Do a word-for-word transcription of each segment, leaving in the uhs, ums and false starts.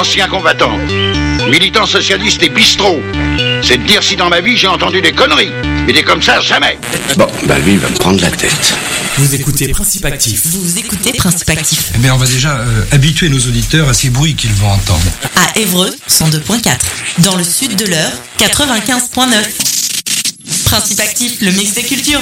ancien combattant, militant socialiste et bistrot. C'est de dire si dans ma vie j'ai entendu des conneries. Mais des comme ça, jamais. Bon, bah lui, il va me prendre la tête. Vous écoutez Principe Actif. Vous écoutez Principe Actif. Eh bien, on va déjà euh, habituer nos auditeurs à ces bruits qu'ils vont entendre. À Évreux, cent deux virgule quatre. Dans le sud de l'Eure, quatre-vingt-quinze virgule neuf. Principe Actif, le mix des cultures.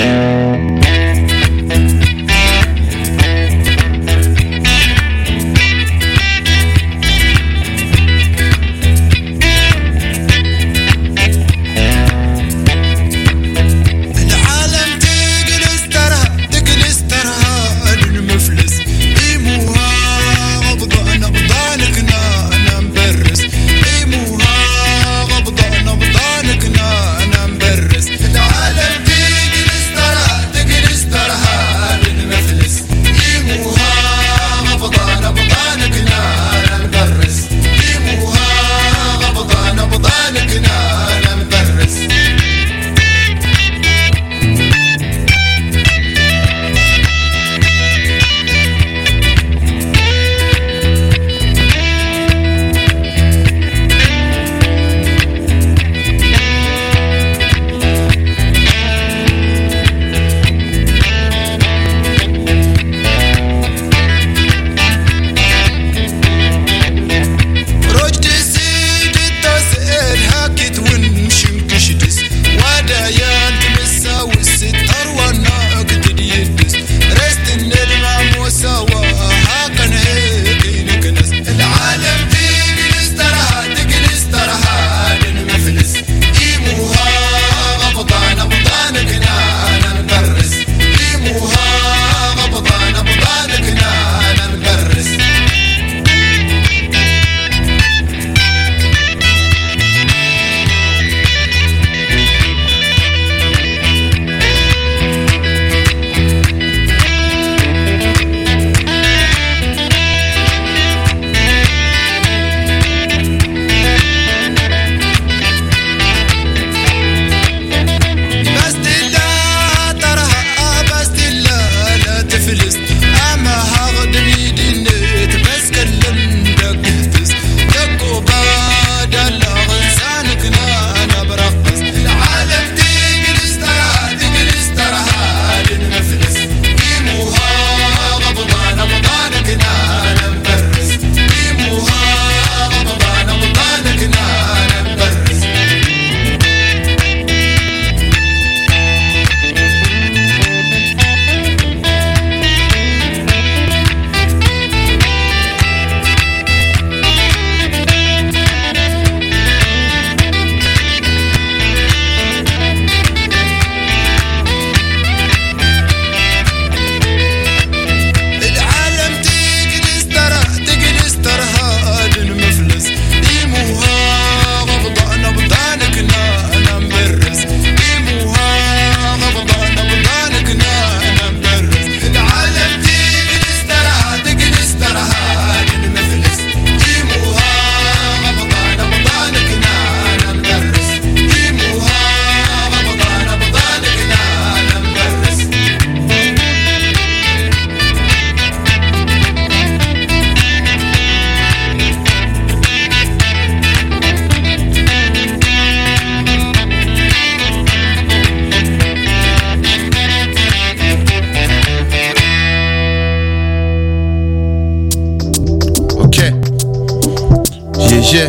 Yeah.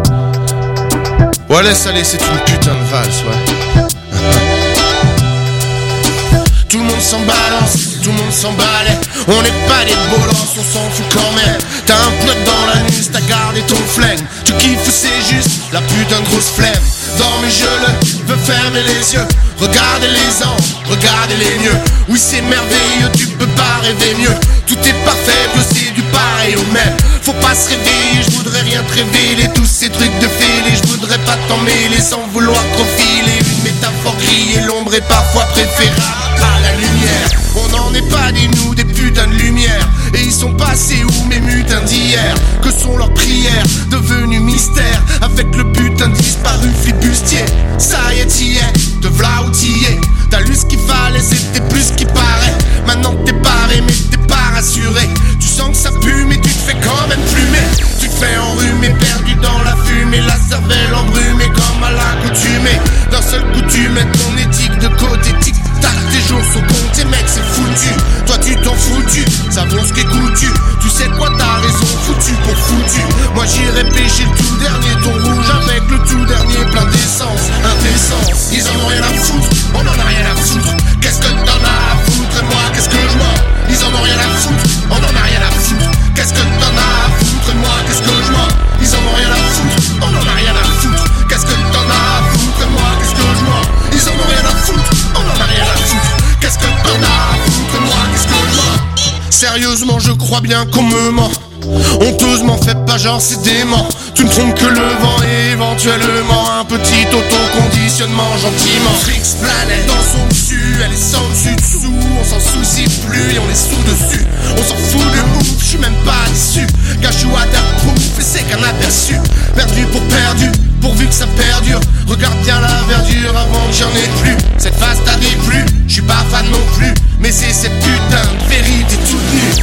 Ouais, laisse aller, c'est une putain de valse, ouais. Tout le monde s'en balance, tout le monde s'emballait. On n'est pas des bolos, on s'en fout quand même. T'as un pneu dans la nuit, t'as gardé ton flingue. Tu kiffes, c'est juste la putain de grosse flemme. Dans mes jeux, le veux fermer les yeux. Regardez les anges, regardez les mieux. Oui, c'est merveilleux, tu peux pas rêver mieux. Tout est parfait, que c'est du pareil au même. Faut pas se réveiller, je voudrais rien te révéler. Tous ces trucs de fêlés, je voudrais pas t'en mêler sans vouloir trop filer. Une métaphore grillée, l'ombre est parfois préférable à la lumière. On n'en est pas des nous, des putains de lumière. Et ils sont passés où mes mutins d'hier? Que sont leurs prières, devenues mystères? Avec le putain de disparu flibustier. Ça y est, t'y es, te v'là où t'y es. T'as lu ce qu'il fallait, c'était plus qu'il paraît. Maintenant que t'es paré, mais t'es pas rassuré. Tu sens que ça pue, mais tu te fais quand même fumer. Tu te fais enrhumer. Honteusement je crois bien qu'on me ment. Honteusement fais pas genre c'est dément. Tu ne trompes que le vent et éventuellement un petit autoconditionnement gentiment. Frix planète dans son dessus, elle est sans dessus dessous. On s'en soucie plus et on est sous dessus. On s'en fout de ouf, je suis même pas déçu. Car je suis waterproof et c'est qu'un aperçu. Perdu pour perdu, pourvu que ça perdure. Regarde bien la verdure avant que j'en ai plus. Cette phase t'a déplu, je suis pas fan non plus. Mais c'est cette putain de vérité toute nue.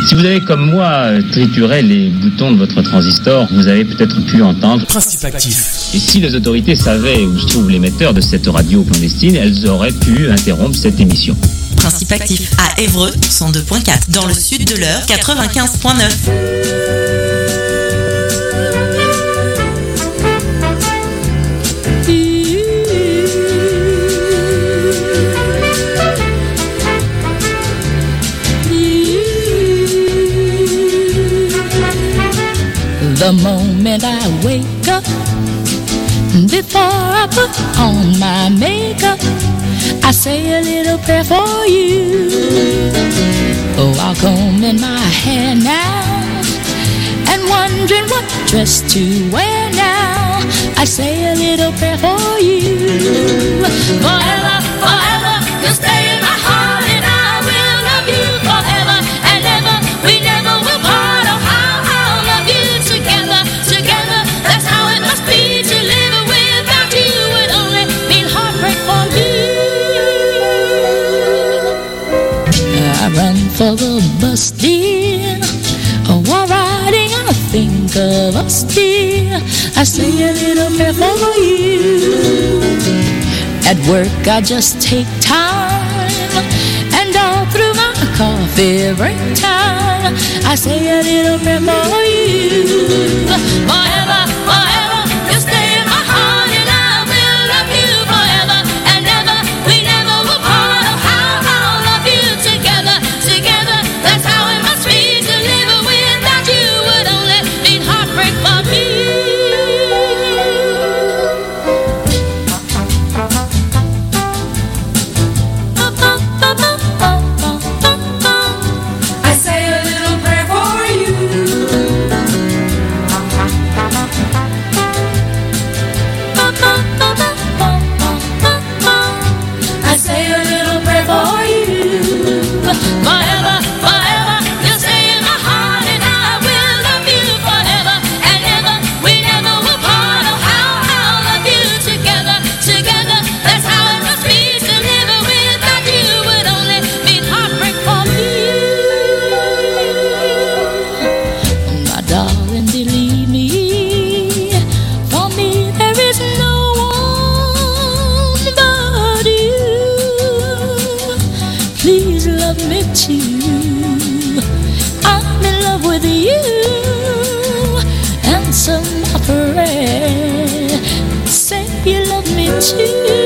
Si vous avez comme moi trituré les boutons de votre transistor, vous avez peut-être pu entendre Principe actif. Et si les autorités savaient où se trouve l'émetteur de cette radio clandestine, elles auraient pu interrompre cette émission. Principe actif à Évreux, cent deux point quatre. Dans le sud de l'Eure, quatre-vingt-quinze point neuf. The moment I wake up, before I put on my makeup, I say a little prayer for you. Oh, I'll comb in my hair now, and wondering what dress to wear now, I say a little prayer for you. Forever, forever, you'll stay in my heart, and I will love you forever and ever. We never will part. Oh, how I'll love you together, together. That's how it must be to live without you. Would only mean heartbreak for me. I run for the bus, dear. Oh, while riding, I think of us, dear. I say a little prayer for you. At work, I just take time, and all through my coffee break time, I say a little prayer for you. Forever, forever, you'll stay in my heart, and I will love you forever and ever. We never will part. Oh, how I'll love you together, together. That's how it must be to live without you. Would only mean heartbreak for me. I say a little prayer for you. I say a little prayer for you. Forever, forever, you'll stay in my heart, and I will love you forever and ever. We never will part. Oh, how I'll love you together, together. That's how it must be to live without you. Would only mean heartbreak for me. My darling, believe me, for me there is no one but you. Please love me too. I'm in love with you. Answer my prayer. Say you love me too.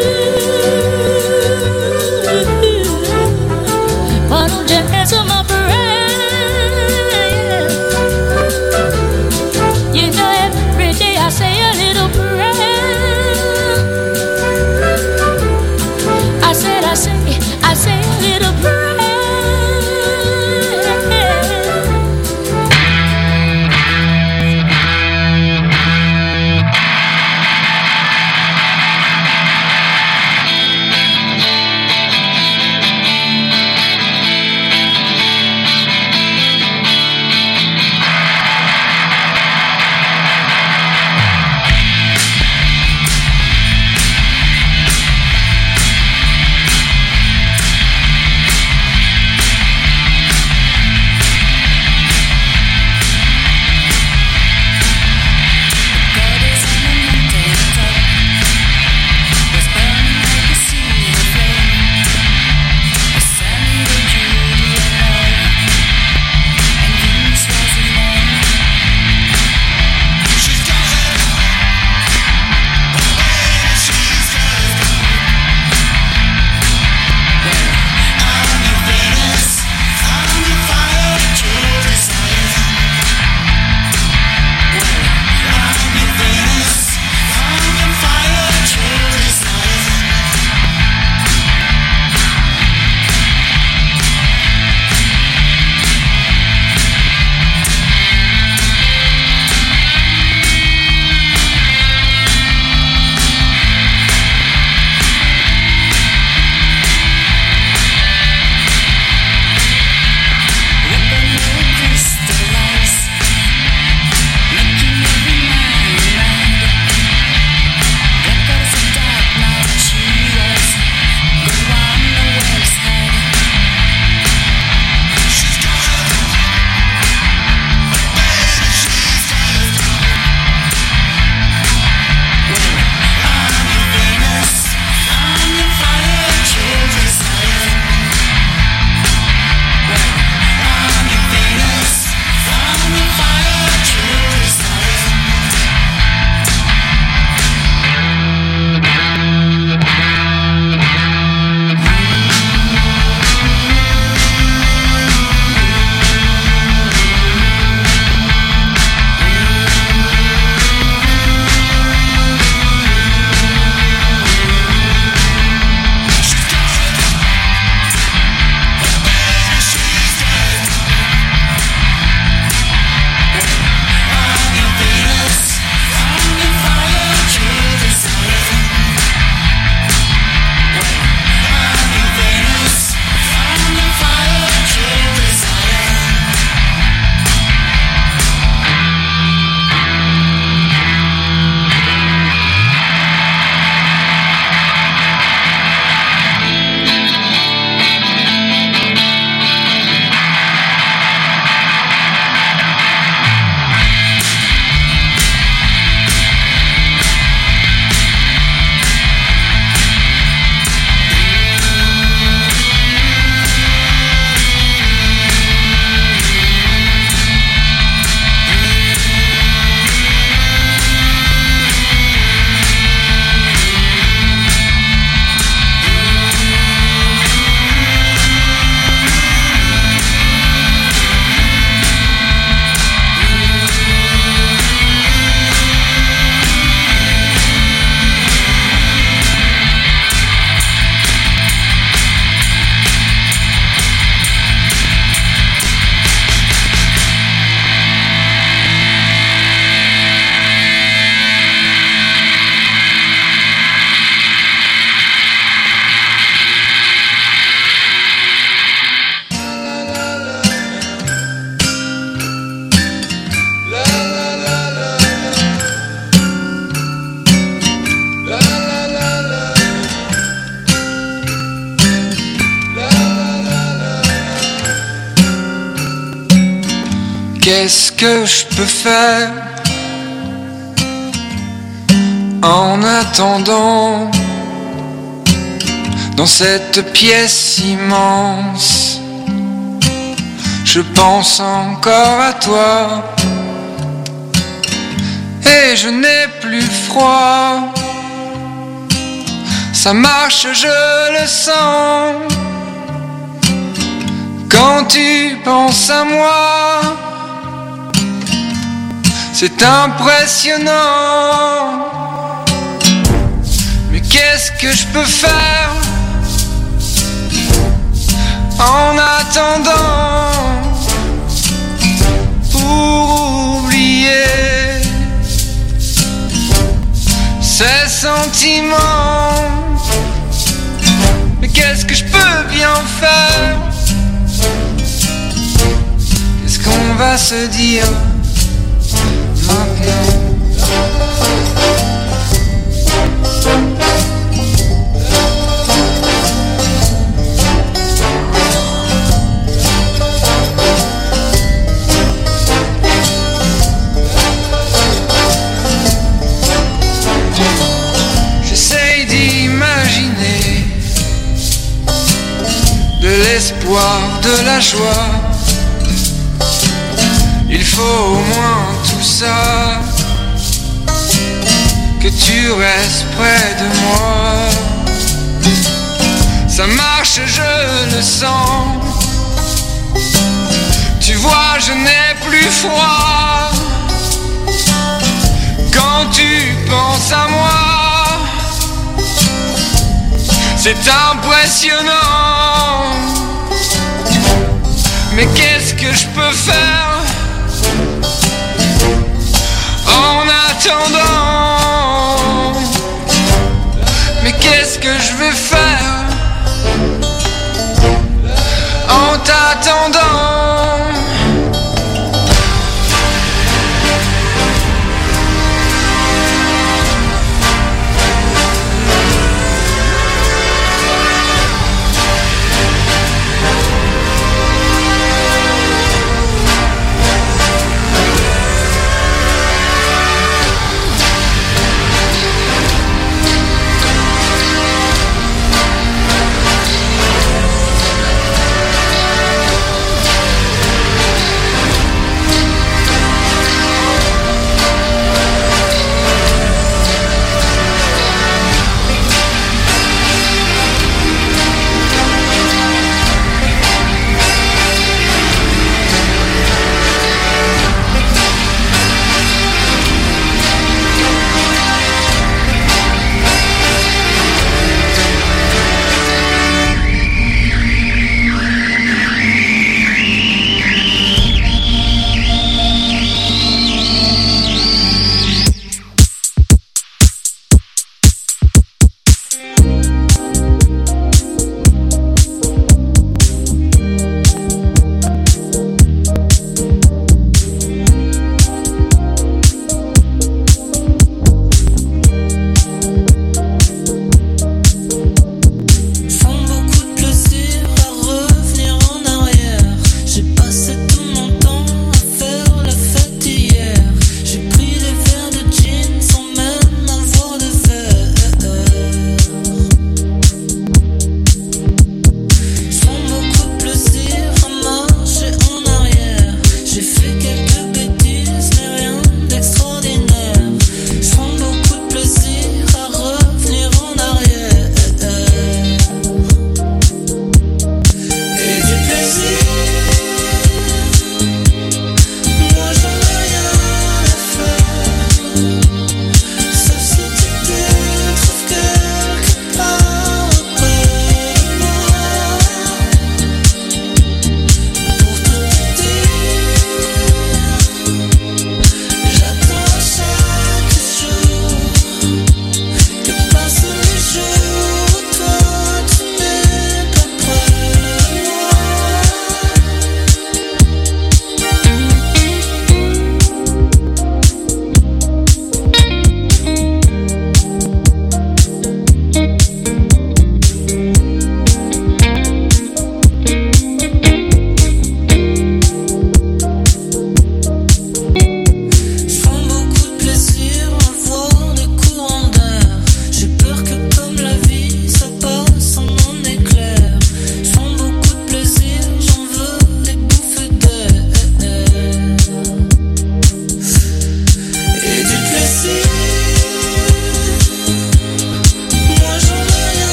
Why don't you answer my prayer? You know every day I say a little prayer. I said I say, I say a little prayer. Qu'est-ce que je peux faire en attendant dans cette pièce immense? Je pense encore à toi et je n'ai plus froid. Ça marche, je le sens. Quand tu penses à moi, c'est impressionnant. Mais qu'est-ce que je peux faire en attendant pour oublier ces sentiments? Mais qu'est-ce que je peux bien faire? Qu'est-ce qu'on va se dire maintenant? J'essaye d'imaginer de l'espoir, de la joie. Il faut au moins tout ça, que tu restes près de moi. Ça marche, je le sens. Tu vois, je n'ai plus froid. Quand tu penses à moi, c'est impressionnant. Mais qu'est-ce que je peux faire en attendant? Mais qu'est-ce que je vais faire en t'attendant?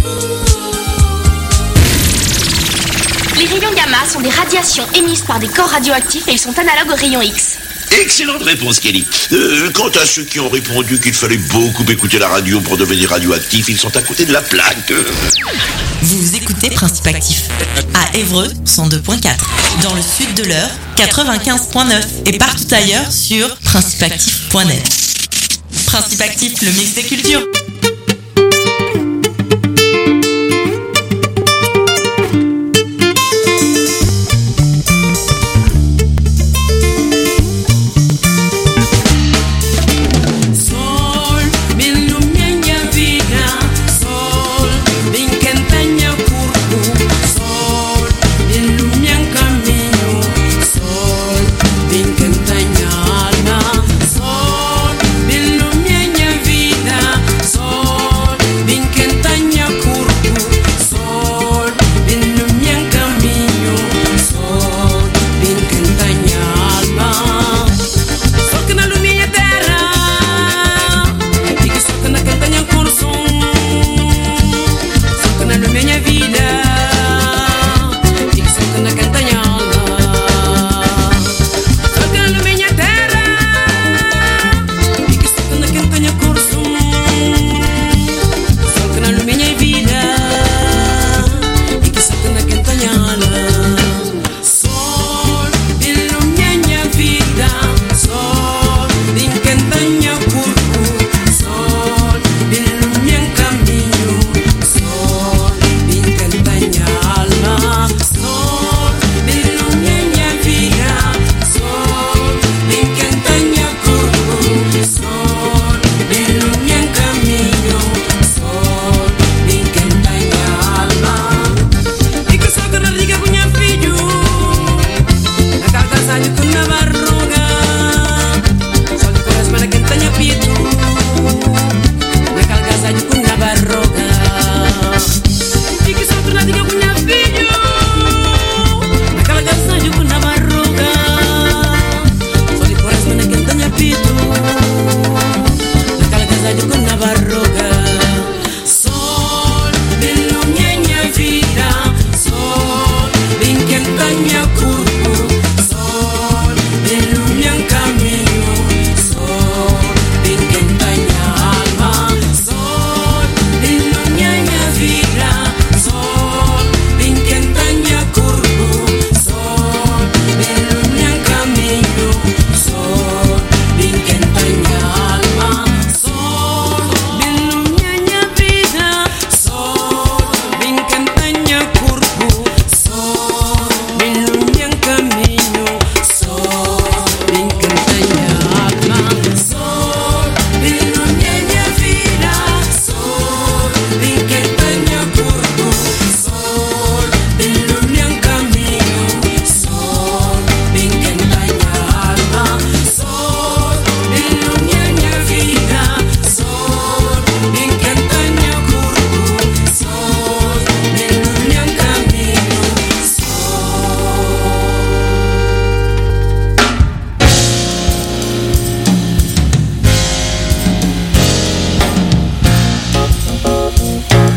Les rayons gamma sont des radiations émises par des corps radioactifs et ils sont analogues aux rayons X. Excellente réponse, Kelly. Euh, quant à ceux qui ont répondu qu'il fallait beaucoup écouter la radio pour devenir radioactif, ils sont à côté de la plaque. Vous écoutez Principe Actif à Évreux cent deux point quatre, dans le sud de l'Eure quatre-vingt-quinze point neuf et partout ailleurs sur principe actif point net. Principe Actif, le mix des cultures.